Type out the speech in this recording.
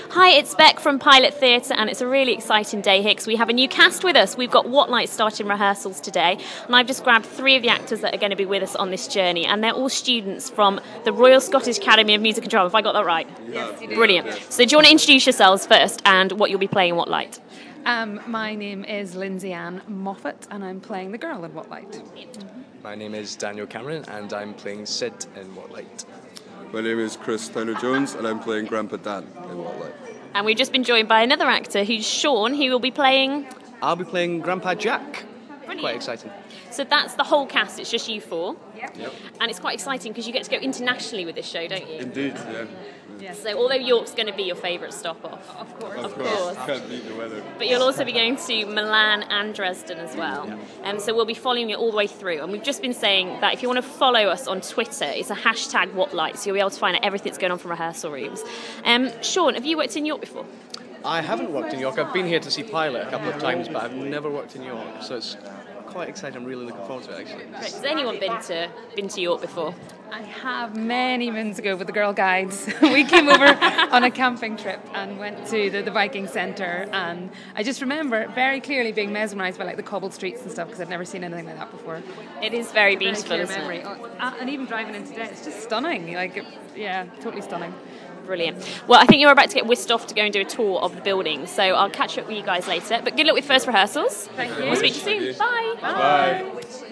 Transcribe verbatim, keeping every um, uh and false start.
Hi, it's Beck from Pilot Theatre, and it's a really exciting day here because we have a new cast with us. We've got What Light starting rehearsals today, and I've just grabbed three of the actors that are going to be with us on this journey, and they're all students from the Royal Scottish Academy of Music and Drama. Have I got that right? Yes, you do. Brilliant. So do you want to introduce yourselves first and what you'll be playing in What Light? Um, my name is Lindsay Ann Moffat, and I'm playing the girl in What Light. My name is Daniel Cameron, and I'm playing Sid in What Light. My name is Chris Tyler-Jones, and I'm playing Grandpa Dan in What Light. And we've just been joined by another actor who's Sean, who will be playing... I'll be playing Grandpa Jack. Brilliant. Quite exciting. So that's the whole cast, it's just you four. Yep. Yep. And it's quite exciting because you get to go internationally with this show, don't you? Indeed, yeah. Yes. So although York's going to be your favourite stop off, Of course. Of course. Can't beat the weather. but you'll also be going to Milan and Dresden as well. And um, so we'll be following it all the way through. And we've just been saying that if you want to follow us on Twitter, it's a hashtag WhatLight, so you'll be able to find out everything that's going on from rehearsal rooms. Um, Sean, have you worked in York before? I haven't worked in York. I've been here to see Pilot a couple of times, but I've never worked in York, so it's quite exciting. I'm really looking forward to it, actually. Has anyone been to been to York before? I have many moons ago with the Girl Guides. We came over on a camping trip and went to the, the Viking Centre, and I just remember very clearly being mesmerised by like the cobbled streets and stuff because I'd never seen anything like that before. It is very Very beautiful, clear isn't memory. it? Oh, uh, and even driving in today, it's just stunning. Like, it, yeah, totally stunning. Brilliant. Well, I think you're about to get whisked off to go and do a tour of the building, so I'll catch up with you guys later. But good luck with first rehearsals. Thank you. We'll speak to you soon. Bye. Bye.